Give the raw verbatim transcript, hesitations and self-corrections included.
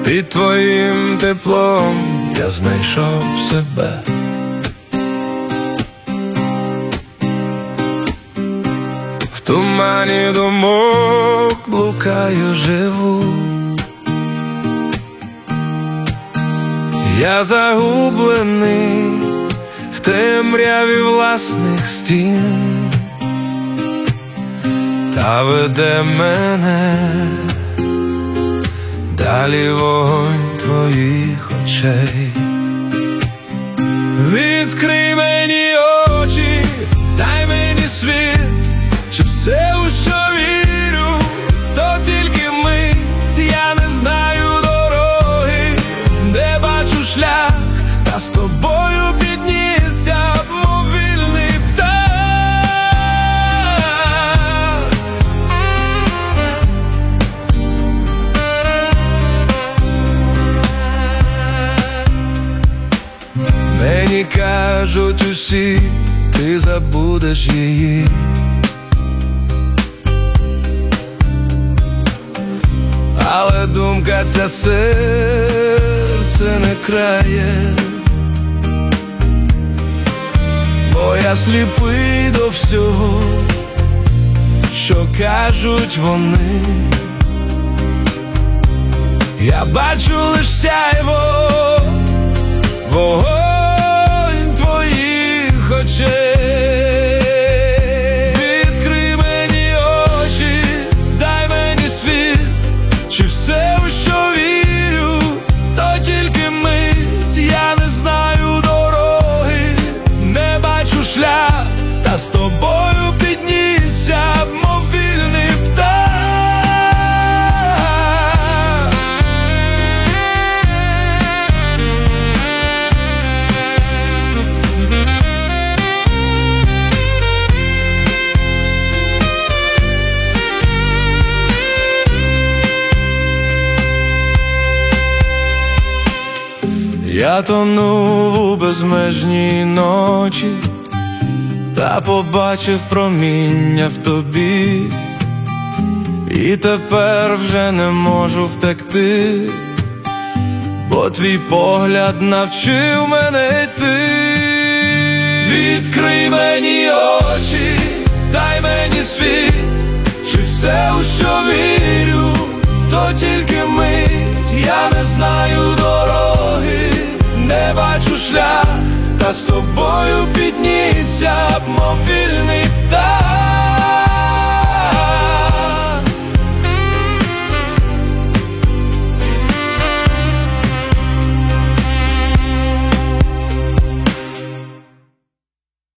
Під твоїм теплом я знайшов себе. В тумані думок блукаю, живу. Я загублений в темряві власних стін, та веде мене далі вогонь твоїх очей. Відкрий мені очі, дай мені світ, чи все, у що вірю, то тільки мить. Я не знаю дороги, де бачу шлях, та з тобою піднісся, мов вільний птах. Мені кажуть усі, ти забудеш її. Але думка ця серце не крає, бо я сліпий до всього, що кажуть вони. Я бачу лиш сяйво, вогонь твоїх очей. Відкрий мені очі, дай мені світ, чи все, у що вірю, то тільки мить. Я не знаю дороги, не бачу шлях, та з тобою піднісся, мов вільний птах. Я тонув у безмежній ночі, та побачив проміння в тобі, і тепер вже не можу втекти, бо твій погляд навчив мене йти. Відкрий мені очі, дай мені світ, чи все, у що вірю, то тільки мить. Я не знаю дороги, не бачу шлях, та з тобою піднісся, мов вільний птах.